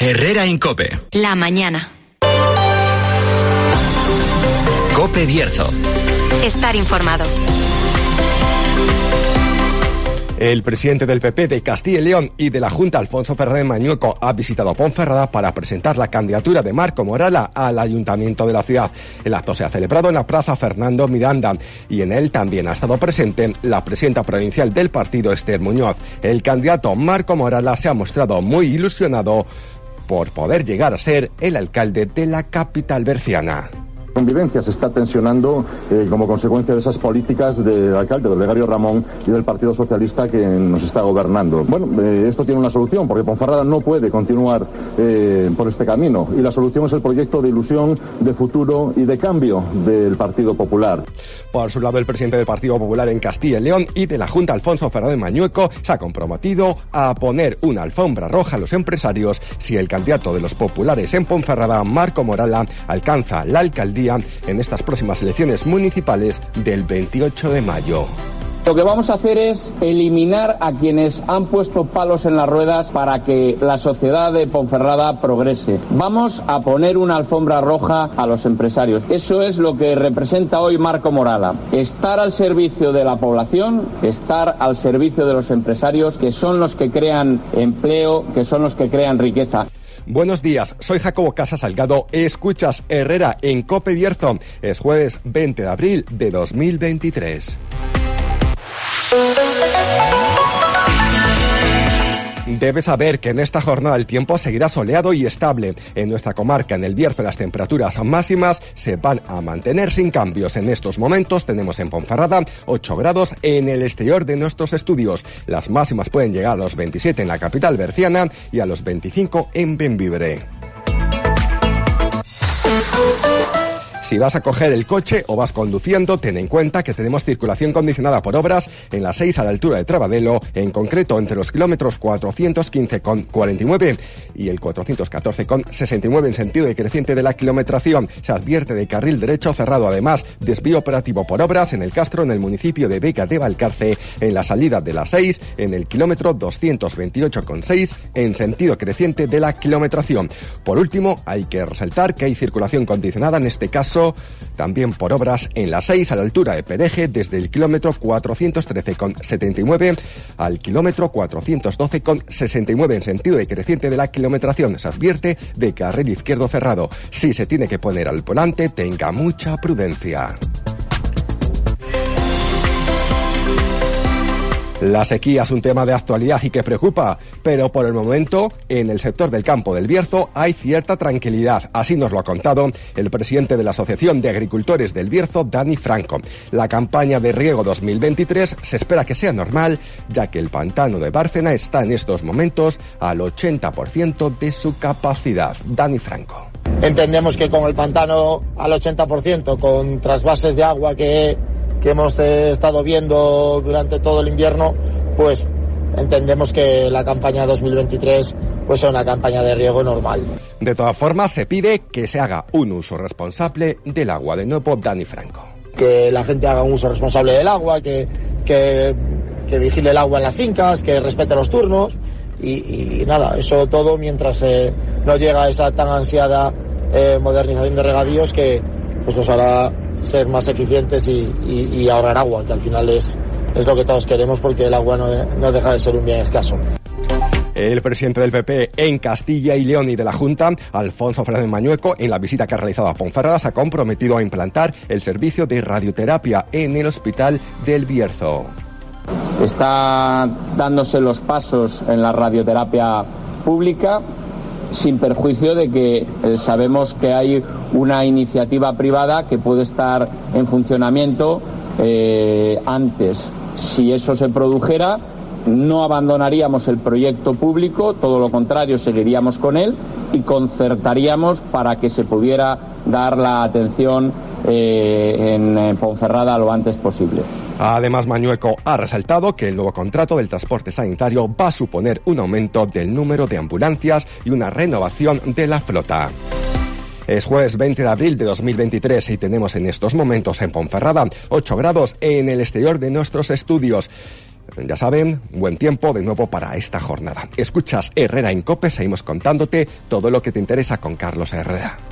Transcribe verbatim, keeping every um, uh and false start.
Herrera Incope. La mañana. Cope Bierzo. Estar informado. El presidente del P P de Castilla y León y de la Junta, Alfonso Fernández Mañueco, ha visitado Ponferrada para presentar la candidatura de Marco Morala al ayuntamiento de la ciudad. El acto se ha celebrado en la Plaza Fernando Miranda y en él también ha estado presente la presidenta provincial del partido, Esther Muñoz. El candidato Marco Morala se ha mostrado muy ilusionado por poder llegar a ser el alcalde de la capital berciana. La convivencia se está tensionando eh, como consecuencia de esas políticas del alcalde, del Olegario Ramón, y del Partido Socialista que nos está gobernando. Bueno, eh, esto tiene una solución, porque Ponferrada no puede continuar eh, por este camino, y la solución es el proyecto de ilusión, de futuro y de cambio del Partido Popular. Por su lado, el presidente del Partido Popular en Castilla y León y de la Junta, Alfonso Fernández Mañueco, se ha comprometido a poner una alfombra roja a los empresarios si el candidato de los populares en Ponferrada, Marco Morala, alcanza la alcaldía en estas próximas elecciones municipales del veintiocho de mayo. Lo que vamos a hacer es eliminar a quienes han puesto palos en las ruedas para que la sociedad de Ponferrada progrese. Vamos a poner una alfombra roja a los empresarios. Eso es lo que representa hoy Marco Morala. Estar al servicio de la población, estar al servicio de los empresarios, que son los que crean empleo, que son los que crean riqueza. Buenos días, soy Jacobo Casas Salgado, escuchas Herrera en Cope Bierzo. Es jueves veinte de abril de dos mil veintitrés. Debes saber que en esta jornada el tiempo seguirá soleado y estable. En nuestra comarca, en el Bierzo, las temperaturas máximas se van a mantener sin cambios. En estos momentos tenemos en Ponferrada ocho grados en el exterior de nuestros estudios. Las máximas pueden llegar a los veintisiete en la capital berciana y a los veinticinco en Bembibre. Si vas a coger el coche o vas conduciendo, ten en cuenta que tenemos circulación condicionada por obras en la seis a la altura de Trabadelo, en concreto entre los kilómetros cuatrocientos quince con cuarenta y nueve y el cuatrocientos catorce con sesenta y nueve en sentido decreciente de la kilometración. Se advierte de carril derecho cerrado. Además, desvío operativo por obras en el Castro, en el municipio de Vega de Valcarce, en la salida de la seis, en el kilómetro doscientos veintiocho con seis en sentido creciente de la kilometración. Por último, hay que resaltar que hay circulación condicionada, en este caso también por obras en la seis a la altura de Pereje, desde el kilómetro cuatrocientos trece con setenta y nueve al kilómetro cuatrocientos doce con sesenta y nueve en sentido decreciente de la kilometración. Se advierte de carril izquierdo cerrado. Si se tiene que poner al volante, tenga mucha prudencia. La sequía es un tema de actualidad y que preocupa, pero por el momento en el sector del campo del Bierzo hay cierta tranquilidad. Así nos lo ha contado el presidente de la Asociación de Agricultores del Bierzo, Dani Franco. La campaña de riego dos mil veintitrés se espera que sea normal, ya que el pantano de Bárcena está en estos momentos al ochenta por ciento de su capacidad. Dani Franco. Entendemos que con el pantano al ochenta por ciento, con trasvases de agua que... que hemos eh, estado viendo durante todo el invierno, pues entendemos que la campaña dos mil veintitrés pues es una campaña de riego normal. De todas formas, se pide que se haga un uso responsable del agua. De nuevo, Dani Franco. Que la gente haga un uso responsable del agua, que, que, que vigile el agua en las fincas, que respete los turnos y, y nada, eso todo mientras eh, no llega esa tan ansiada eh, modernización de regadíos que pues nos hará ser más eficientes y, y, y ahorrar agua, que al final es, es lo que todos queremos, porque el agua no, no deja de ser un bien escaso. El presidente del P P en Castilla y León y de la Junta, Alfonso Fernández Mañueco, en la visita que ha realizado a Ponferrada, se ha comprometido a implantar el servicio de radioterapia en el Hospital del Bierzo. Está dándose los pasos en la radioterapia pública, sin perjuicio de que eh, sabemos que hay una iniciativa privada que puede estar en funcionamiento eh, antes. Si eso se produjera, no abandonaríamos el proyecto público, todo lo contrario, seguiríamos con él y concertaríamos para que se pudiera dar la atención eh, en, en Ponferrada lo antes posible. Además, Mañueco ha resaltado que el nuevo contrato del transporte sanitario va a suponer un aumento del número de ambulancias y una renovación de la flota. Es jueves veinte de abril de dos mil veintitrés y tenemos en estos momentos en Ponferrada ocho grados en el exterior de nuestros estudios. Ya saben, buen tiempo de nuevo para esta jornada. Escuchas Herrera en COPE, seguimos contándote todo lo que te interesa con Carlos Herrera.